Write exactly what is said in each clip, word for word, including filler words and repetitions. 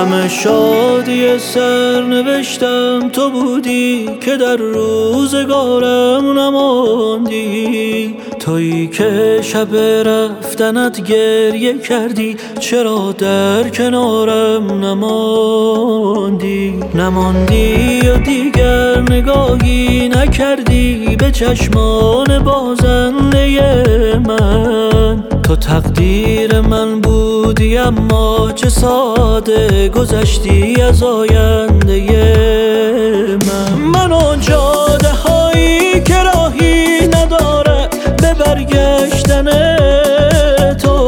همه شادی سر نوشتم تو بودی که در روزگارم نماندی. تویی که شب رفتنت گریه کردی چرا در کنارم نماندی. نماندی و دیگر نگاهی نکردی به چشمان بازنده من. تو تقدیر من بودی اما چه ساده گذشتی از آینده من. من و جاده هایی که راهی نداره به برگشتن تو.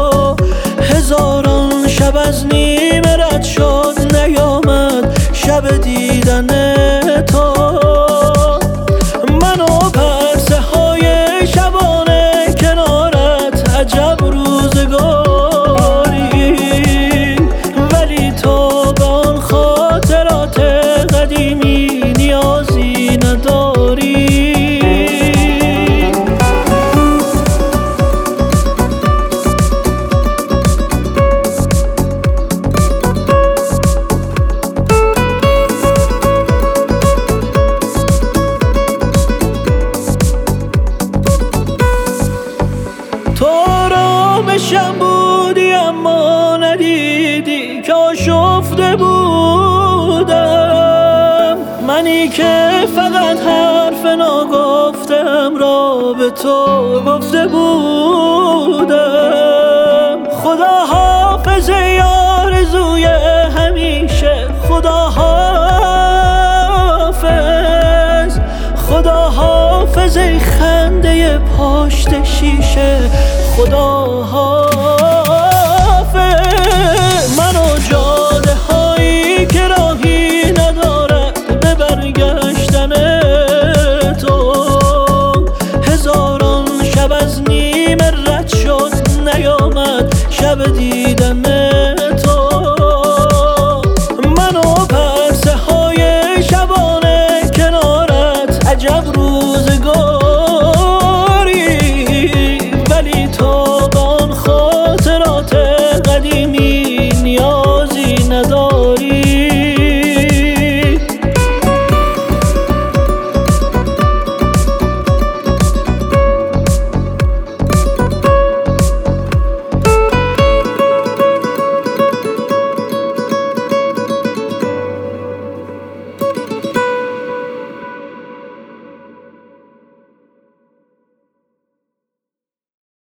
هزاران شب از نیمه رد شد نیامد شب دیدن تو. من و پرسه های شبانه کنارت عجب روزگاری، ولی تو به آن خاطرات قدیمی نیازی نداری. تو رامشم بودی اما ندیدی که آشفته بودم. منی که فقط حرف ناگفتم را به تو گفته بودم. خدا حافظ آرزوی همیشه، خدا حافظ، خدا حافظ ای خنده پشت شیشه، خدا حافظ.